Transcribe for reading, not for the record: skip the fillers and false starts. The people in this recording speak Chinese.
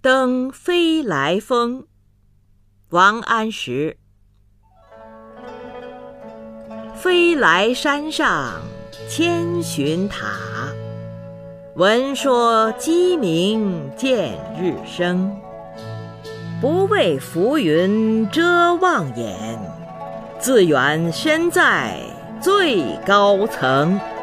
登飞来峰，王安石。飞来山上千寻塔，闻说鸡鸣见日升。不为浮云遮望眼，自缘身在最高层。